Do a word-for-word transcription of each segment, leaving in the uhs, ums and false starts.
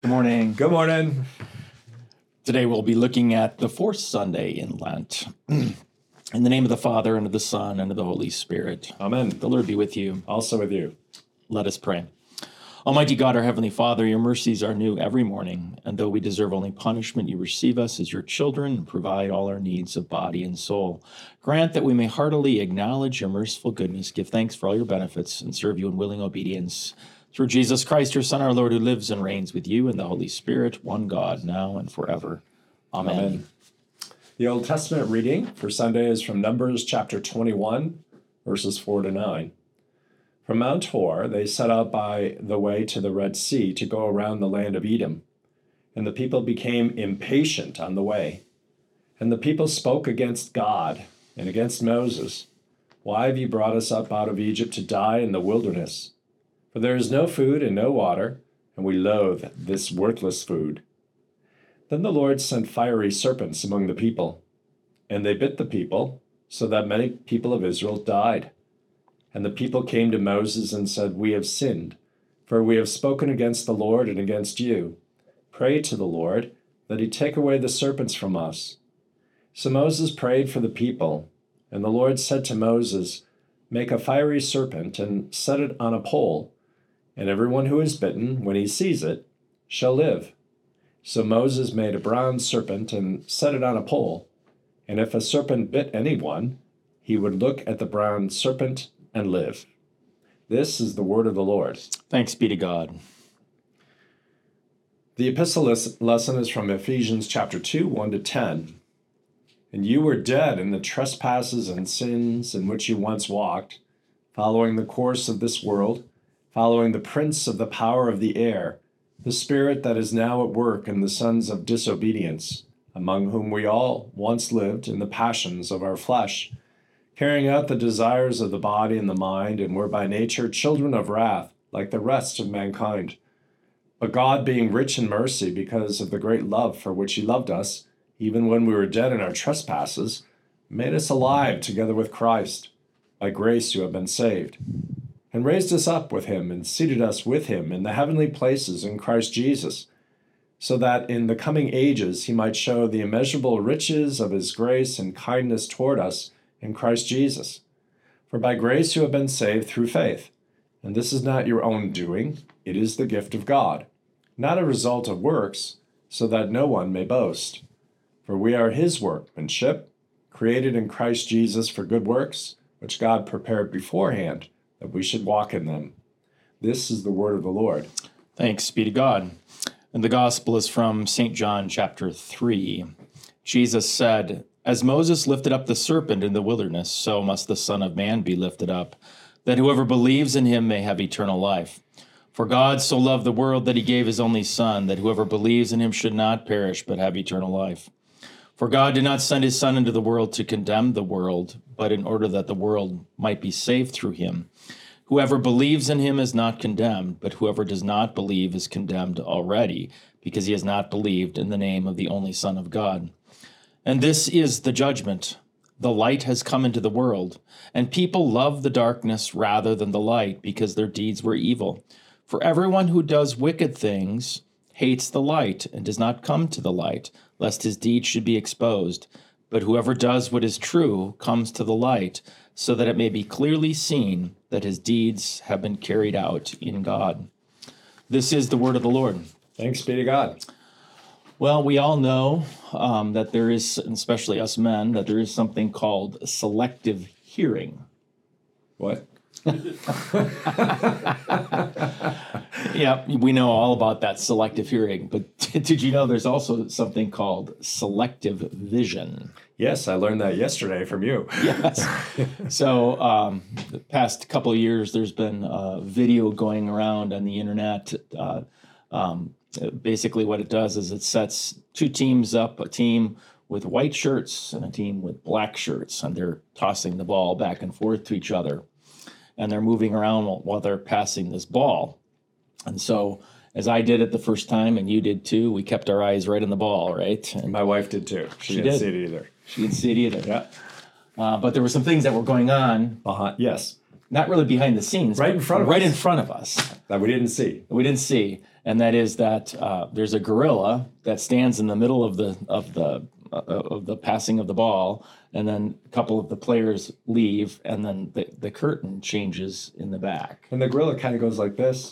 Good morning. Good morning. Today we'll be looking at the fourth Sunday in Lent. In the name of the Father, and of the Son, and of the Holy Spirit. Amen. The Lord be with you. Also with you. Let us pray. Almighty God, our Heavenly Father, your mercies are new every morning, and though we deserve only punishment, you receive us as your children and provide all our needs of body and soul. Grant that we may heartily acknowledge your merciful goodness, give thanks for all your benefits, and serve you in willing obedience. Through Jesus Christ, your Son, our Lord, who lives and reigns with you and the Holy Spirit, one God, now and forever. Amen. Amen. The Old Testament reading for Sunday is from Numbers chapter twenty-one, verses four to nine. From Mount Hor, they set out by the way to the Red Sea to go around the land of Edom. And the people became impatient on the way. And the people spoke against God and against Moses. Why have you brought us up out of Egypt to die in the wilderness? For there is no food and no water, and we loathe this worthless food. Then the Lord sent fiery serpents among the people, and they bit the people, so that many people of Israel died. And the people came to Moses and said, We have sinned, for we have spoken against the Lord and against you. Pray to the Lord that he take away the serpents from us. So Moses prayed for the people, and the Lord said to Moses, Make a fiery serpent and set it on a pole, and everyone who is bitten, when he sees it, shall live. So Moses made a bronze serpent and set it on a pole, and if a serpent bit anyone, he would look at the bronze serpent and live. This is the word of the Lord. Thanks be to God. The epistle lesson is from Ephesians chapter two, one to ten. And you were dead in the trespasses and sins in which you once walked, following the course of this world, following the prince of the power of the air, the spirit that is now at work in the sons of disobedience, among whom we all once lived in the passions of our flesh, carrying out the desires of the body and the mind, and were by nature children of wrath, like the rest of mankind. But God, being rich in mercy, because of the great love for which he loved us, even when we were dead in our trespasses, made us alive together with Christ. By grace you have been saved, and raised us up with him, and seated us with him in the heavenly places in Christ Jesus, so that in the coming ages he might show the immeasurable riches of his grace and kindness toward us in Christ Jesus. For by grace you have been saved through faith, and this is not your own doing, it is the gift of God, not a result of works, so that no one may boast. For we are his workmanship, created in Christ Jesus for good works, which God prepared beforehand, that we should walk in them. This is the word of the Lord. Thanks be to God. And the gospel is from Saint John chapter three. Jesus said, As Moses lifted up the serpent in the wilderness, so must the Son of Man be lifted up, that whoever believes in him may have eternal life. For God so loved the world that he gave his only Son, that whoever believes in him should not perish, but have eternal life. For God did not send his Son into the world to condemn the world, but in order that the world might be saved through him. Whoever believes in him is not condemned, but whoever does not believe is condemned already, because he has not believed in the name of the only Son of God. And this is the judgment. The light has come into the world, and people love the darkness rather than the light, because their deeds were evil. For everyone who does wicked things hates the light and does not come to the light, lest his deeds should be exposed. But whoever does what is true comes to the light, so that it may be clearly seen that his deeds have been carried out in God. This is the word of the Lord. Thanks be to God. Well, we all know um, that there is, especially us men, that there is something called selective hearing. What? Yeah, we know all about that selective hearing, but did you know there's also something called selective vision? Yes, I learned that yesterday from you. Yes. So um, the past couple of years, there's been a video going around on the internet. Uh, um, basically what it does is it sets two teams up, a team with white shirts and a team with black shirts, and they're tossing the ball back and forth to each other. And they're moving around while they're passing this ball. And so, as I did it the first time, and you did too, we kept our eyes right on the ball, right? And my wife did too. She, she didn't did. see it either. She didn't see it either. Yeah. Uh, but there were some things that were going on. Uh-huh. Yes. Not really behind the scenes. Right in front of right us. in front of us. That we didn't see. That we didn't see. and that is that uh, there's a gorilla that stands in the middle of the of the uh, of the passing of the ball, and then a couple of the players leave, and then the, the curtain changes in the back. And the gorilla kind of goes like this,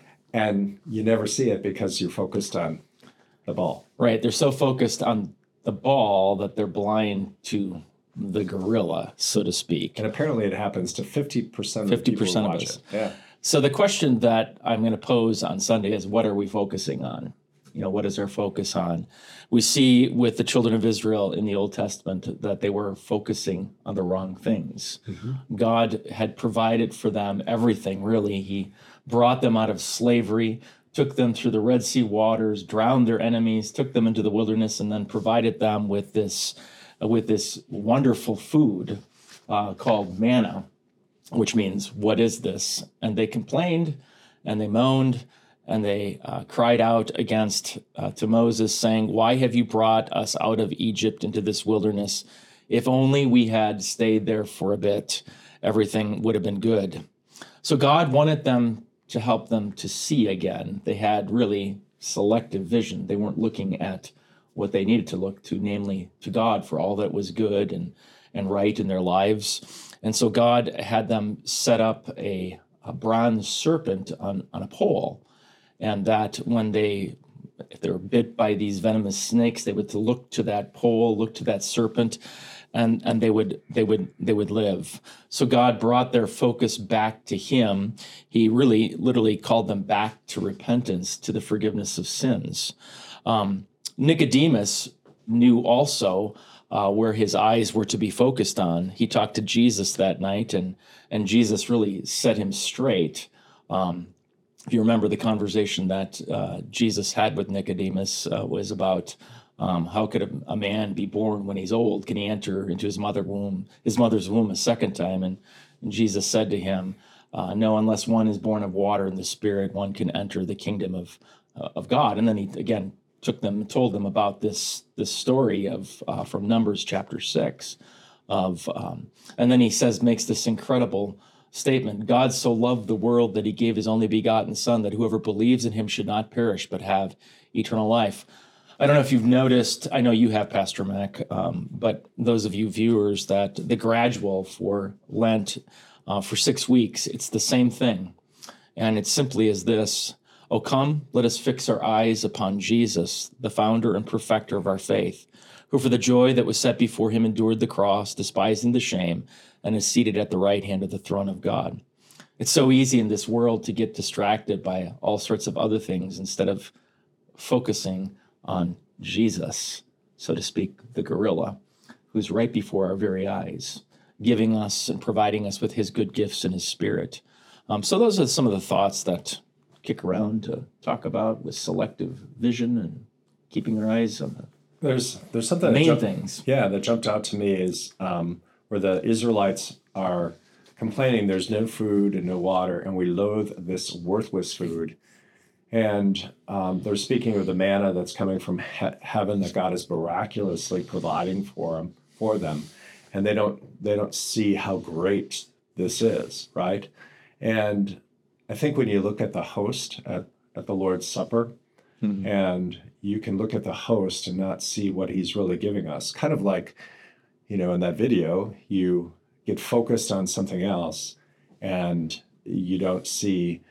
and you never see it because you're focused on the ball. Right. They're so focused on the ball that they're blind to the gorilla, so to speak. And apparently it happens to fifty percent of fifty the people percent who of watch us. it. Yeah. So the question that I'm going to pose on Sunday is, what are we focusing on? You know, what is our focus on? We see with the children of Israel in the Old Testament that they were focusing on the wrong things. Mm-hmm. God had provided for them everything, really. He brought them out of slavery, took them through the Red Sea waters, drowned their enemies, took them into the wilderness, and then provided them with this, uh, with this wonderful food uh, called manna, which means, what is this? And they complained, and they moaned, and they uh, cried out against uh, to Moses, saying, "Why have you brought us out of Egypt into this wilderness? If only we had stayed there for a bit, everything would have been good." So God wanted them to help them to see again. They had really selective vision. They weren't looking at what they needed to look to, namely to God for all that was good and, and right in their lives. And so God had them set up a, a bronze serpent on, on a pole. And that when they, if they were bit by these venomous snakes, they would look to that pole, look to that serpent, and, and they would they would they would live. So God brought their focus back to Him. He really literally called them back to repentance, to the forgiveness of sins. Um, Nicodemus knew also uh, where his eyes were to be focused on. He talked to Jesus that night, and and Jesus really set him straight. Um, If you remember, the conversation that uh, Jesus had with Nicodemus uh, was about um, how could a, a man be born when he's old? Can he enter into his mother womb, his mother's womb a second time? And, and Jesus said to him, uh, "No, unless one is born of water and the Spirit, one can enter the kingdom of uh, of God." And then he again took them and told them about this this story of uh, from Numbers chapter six, of um, and then he says makes this incredible statement: "God so loved the world that He gave His only begotten Son, that whoever believes in Him should not perish but have eternal life." I don't know if you've noticed, I know you have, Pastor Mac, um, but those of you viewers, that the gradual for Lent uh, for six weeks, it's the same thing. And it simply is this: "O come, let us fix our eyes upon Jesus, the founder and perfecter of our faith, who for the joy that was set before Him endured the cross, despising the shame, and is seated at the right hand of the throne of God." It's so easy in this world to get distracted by all sorts of other things instead of focusing on Jesus, so to speak, the gorilla, who's right before our very eyes, giving us and providing us with His good gifts and His Spirit. Um, so those are some of the thoughts that kick around to talk about with selective vision and keeping our eyes on the There's there's something main that jumped, things. Yeah, that jumped out to me is um, where the Israelites are complaining there's no food and no water, and we loathe this worthless food. And um, they're speaking of the manna that's coming from he- heaven that God is miraculously providing for them, for them, and they don't they don't see how great this is, right? And I think when you look at the host at, at the Lord's Supper, mm-hmm. and you can look at the host and not see what He's really giving us, kind of like, you know, in that video, you get focused on something else and you don't see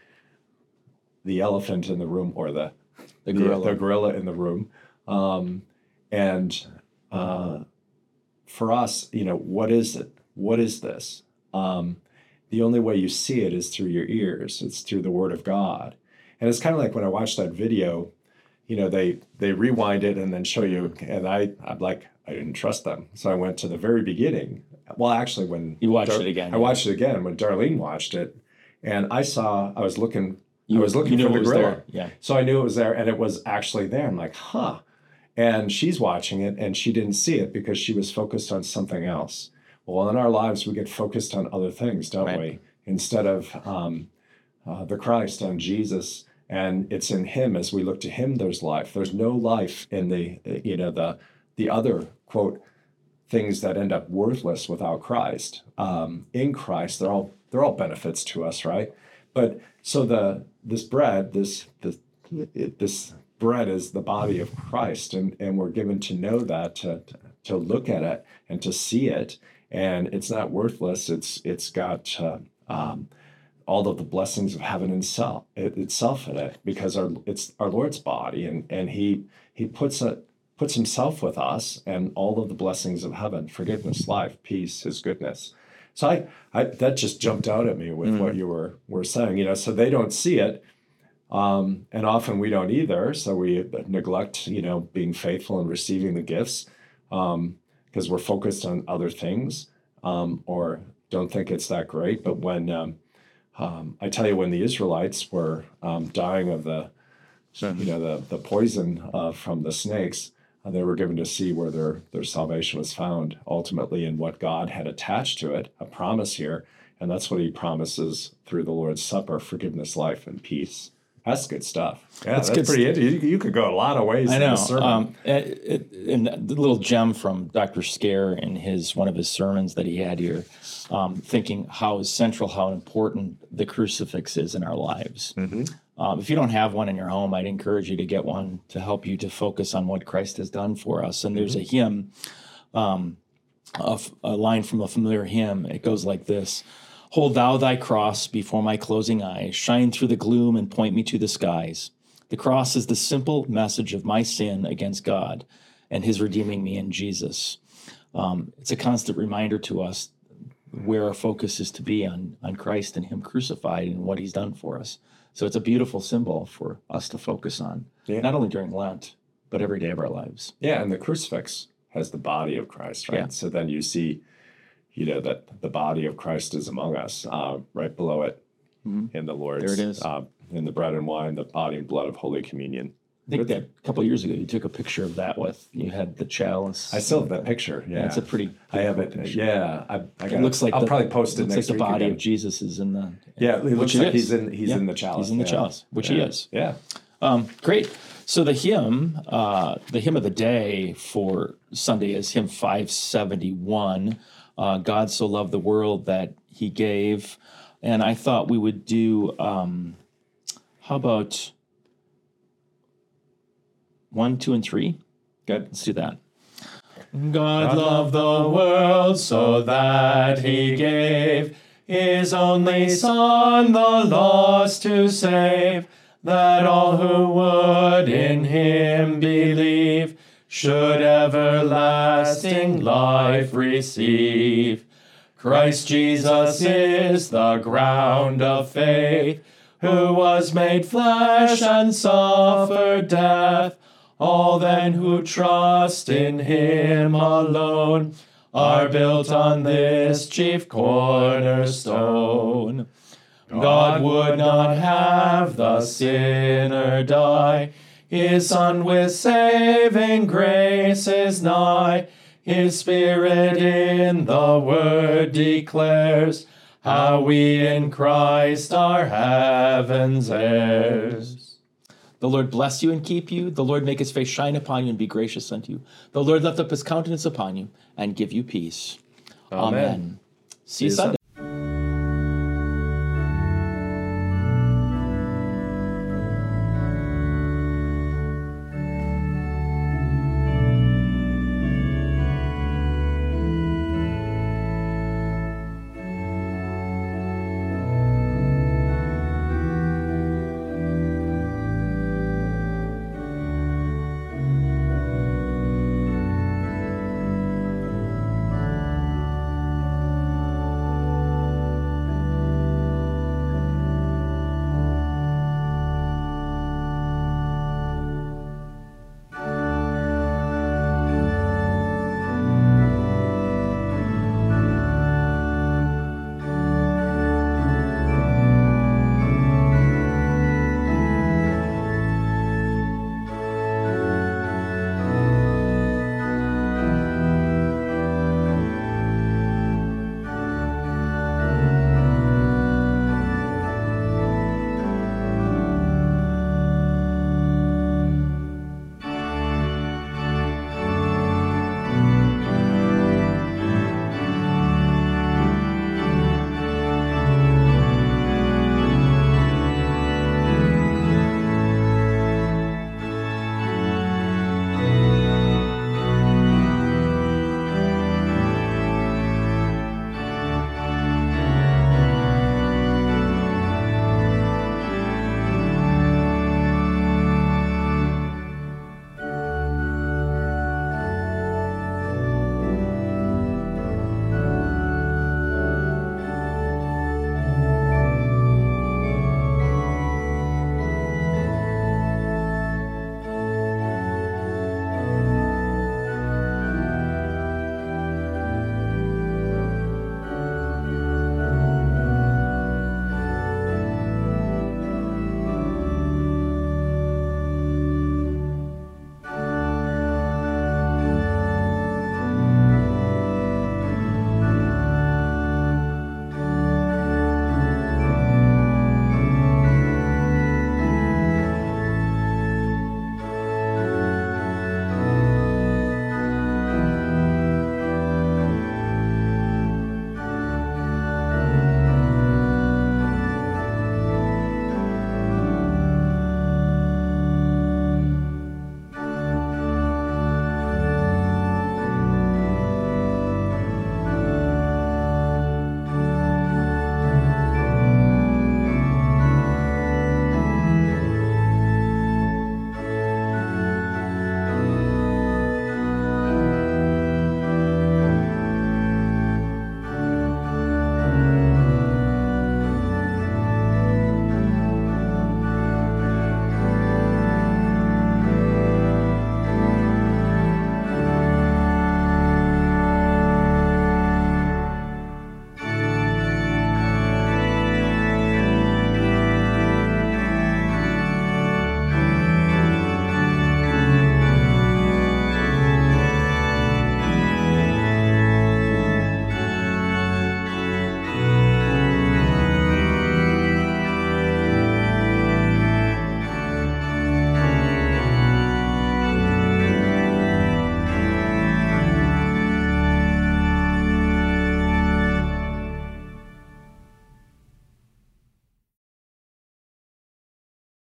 the elephant in the room or the the gorilla, the, the gorilla in the room. Um, and uh, for us, you know, what is it? What is this? Um, the only way you see it is through your ears. It's through the Word of God. And it's kind of like when I watched that video, you know, they they rewind it and then show you, and I, I'm like, I didn't trust them. So I went to the very beginning. Well, actually, when you watched Dar- it again, I yeah. watched it again when Darlene watched it, and I saw, I was looking, you, I was looking you for knew the it was gorilla. there. Yeah. So I knew it was there, and it was actually there. I'm like, huh. And she's watching it, and she didn't see it because she was focused on something else. Well, in our lives, we get focused on other things, don't right. we? Instead of um, uh, the Christ, on Jesus. And it's in Him, as we look to Him, there's life. There's no life in the, you know, the the other, quote, things that end up worthless without Christ. Um, in Christ, they're all they're all benefits to us, right? But so the this bread, this the it, this bread is the body of Christ, and, and we're given to know that, to, to look at it and to see it, and it's not worthless. It's it's got uh, um, all of the blessings of heaven itself, it, itself in it, because our it's our Lord's body, and and he he puts it puts himself with us, and all of the blessings of heaven, forgiveness, life, peace, his goodness. So I, I that just jumped out at me with mm. what you were were saying. You know, so they don't see it, um, and often we don't either. So we neglect, you know, being faithful and receiving the gifts, um, because we're focused on other things, um, or don't think it's that great. But when um, um, I tell you, when the Israelites were um, dying of the, you know, the the poison uh, from the snakes, uh, they were given to see where their their salvation was found ultimately in what God had attached to it, a promise here, and that's what He promises through the Lord's Supper: forgiveness, life, and peace. That's good stuff. Yeah, that's, that's pretty. Good. You, you could go a lot of ways. I in know. This sermon. Um, it, it, and the little gem from Doctor Scare in his one of his sermons that he had here, um, thinking how central, how important the crucifix is in our lives. Mm-hmm. Um, if you don't have one in your home, I'd encourage you to get one to help you to focus on what Christ has done for us. And there's mm-hmm. a hymn, um, a, a line from a familiar hymn. It goes like this. Hold thou thy cross before my closing eyes, shine through the gloom and point me to the skies. The cross is the simple message of my sin against God and his redeeming me in Jesus. Um, it's a constant reminder to us where our focus is to be on, on Christ and him crucified and what he's done for us. So it's a beautiful symbol for us to focus on, yeah. not only during Lent, but every day of our lives. Yeah, and the crucifix has the body of Christ, right? Yeah. So then you see, you know, that the body of Christ is among us, uh, right below it mm-hmm. in the Lord's. There it is. Uh, in the bread and wine, the body and blood of Holy Communion. I think that a couple of years ago, you took a picture of that with, you had the chalice. I still have that picture, yeah. It's a pretty, I have it, picture. yeah. I, I got it looks like I'll the, probably post it next week. Looks like the body again. of Jesus is in the... Yeah, it looks like he's in, he's yeah. in the chalice. He's in the yeah. chalice, which yeah. he is. Yeah. Um, great. So the hymn, uh, the hymn of the day for Sunday is hymn five seventy-one, uh, God so loved the world that he gave. And I thought we would do, um, how about one, two, and three? Good. Let's do that. God loved the world so that he gave his only Son, the lost to save, that all who would in him believe should everlasting life receive. Christ Jesus is the ground of faith, who was made flesh and suffered death. All then who trust in him alone are built on this chief cornerstone. God would not have the sinner die. His Son with saving grace is nigh. His Spirit in the Word declares how we in Christ are heaven's heirs. The Lord bless you and keep you. The Lord make his face shine upon you and be gracious unto you. The Lord lift up his countenance upon you and give you peace. Amen. Amen. See you Sunday.